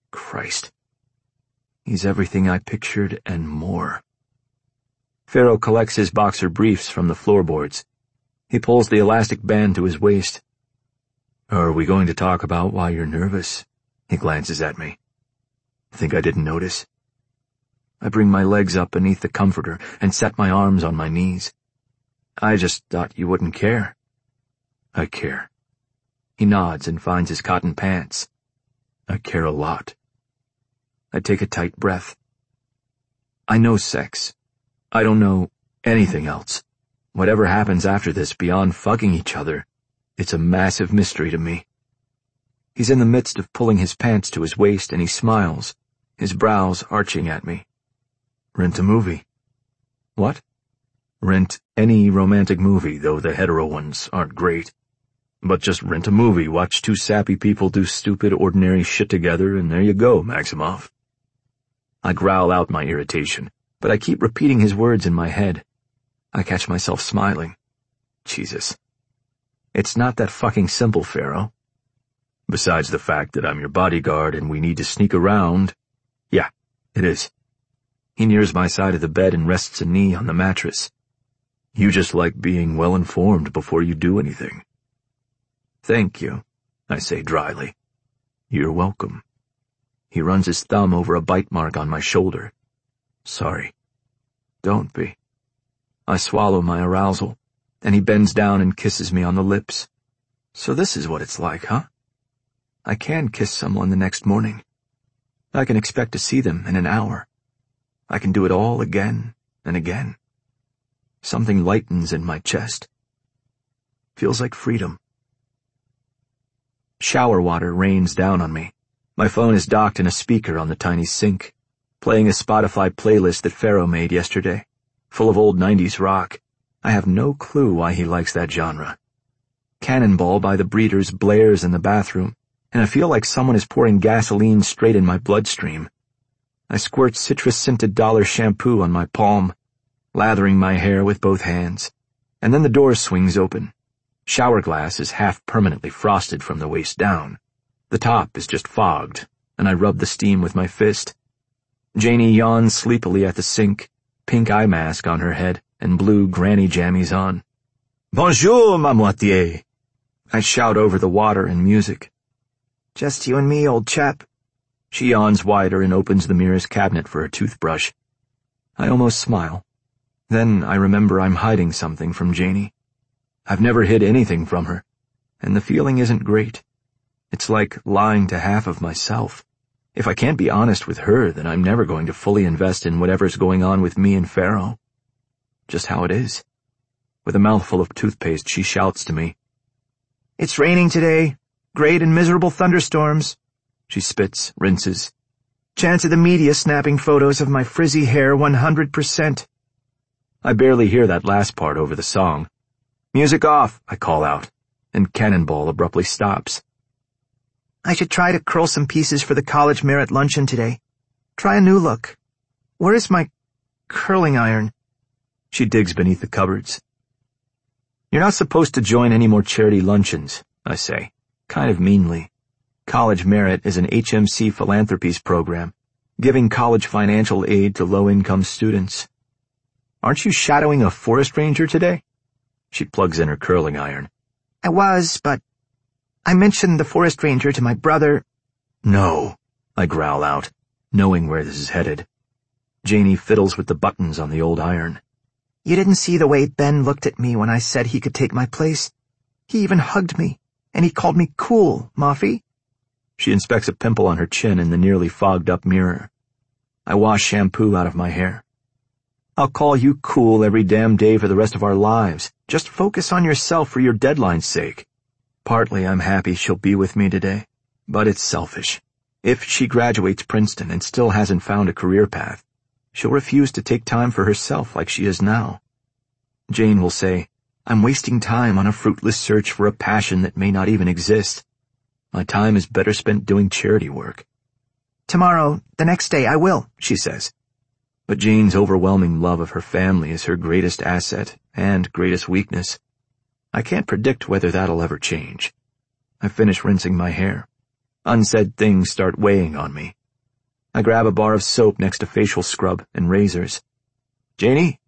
Christ. He's everything I pictured and more. Pharaoh collects his boxer briefs from the floorboards. He pulls the elastic band to his waist. Are we going to talk about why you're nervous? He glances at me. Think I didn't notice? I bring my legs up beneath the comforter and set my arms on my knees. I just thought you wouldn't care. I care. He nods and finds his cotton pants. I care a lot. I take a tight breath. I know sex. I don't know anything else. Whatever happens after this beyond fucking each other, it's a massive mystery to me. He's in the midst of pulling his pants to his waist and he smiles, his brows arching at me. Rent a movie. What? Rent any romantic movie, though the hetero ones aren't great. But just rent a movie, watch two sappy people do stupid, ordinary shit together, and there you go, Maximoff. I growl out my irritation, but I keep repeating his words in my head. I catch myself smiling. Jesus. It's not that fucking simple, Pharaoh. Besides the fact that I'm your bodyguard and we need to sneak around, yeah, it is. He nears my side of the bed and rests a knee on the mattress. You just like being well-informed before you do anything. Thank you, I say dryly. You're welcome. He runs his thumb over a bite mark on my shoulder. Sorry. Don't be. I swallow my arousal, and he bends down and kisses me on the lips. So this is what it's like, huh? I can kiss someone the next morning. I can expect to see them in an hour. I can do it all again and again. Something lightens in my chest. Feels like freedom. Shower water rains down on me. My phone is docked in a speaker on the tiny sink, playing a Spotify playlist that Pharaoh made yesterday, full of old 90s rock. I have no clue why he likes that genre. Cannonball by the Breeders blares in the bathroom, and I feel like someone is pouring gasoline straight in my bloodstream. I squirt citrus-scented Dollar shampoo on my palm, lathering my hair with both hands, and then the door swings open. Shower glass is half permanently frosted from the waist down. The top is just fogged, and I rub the steam with my fist. Janie yawns sleepily at the sink, pink eye mask on her head and blue granny jammies on. Bonjour, ma moitié! I shout over the water and music. Just you and me, old chap. She yawns wider and opens the mirror's cabinet for a toothbrush. I almost smile. Then I remember I'm hiding something from Janie. I've never hid anything from her, and the feeling isn't great. It's like lying to half of myself. If I can't be honest with her, then I'm never going to fully invest in whatever's going on with me and Pharaoh. Just how it is. With a mouthful of toothpaste, she shouts to me. It's raining today. Great and miserable thunderstorms. She spits, rinses. Chance of the media snapping photos of my frizzy hair 100%. I barely hear that last part over the song. Music off, I call out, and Cannonball abruptly stops. I should try to curl some pieces for the college merit luncheon today. Try a new look. Where is my curling iron? She digs beneath the cupboards. You're not supposed to join any more charity luncheons, I say, kind of meanly. College Merit is an HMC philanthropies program, giving college financial aid to low-income students. Aren't you shadowing a forest ranger today? She plugs in her curling iron. I was, but I mentioned the forest ranger to my brother. No, I growl out, knowing where this is headed. Janie fiddles with the buttons on the old iron. You didn't see the way Ben looked at me when I said he could take my place. He even hugged me, and he called me cool, Mafi. She inspects a pimple on her chin in the nearly fogged-up mirror. I wash shampoo out of my hair. I'll call you cool every damn day for the rest of our lives. Just focus on yourself for your deadline's sake. Partly I'm happy she'll be with me today, but it's selfish. If she graduates Princeton and still hasn't found a career path, she'll refuse to take time for herself like she is now. Jane will say, I'm wasting time on a fruitless search for a passion that may not even exist. My time is better spent doing charity work. Tomorrow, the next day, I will, she says. But Jane's overwhelming love of her family is her greatest asset and greatest weakness. I can't predict whether that'll ever change. I finish rinsing my hair. Unsaid things start weighing on me, I grab a bar of soap next to facial scrub and razors. Janie,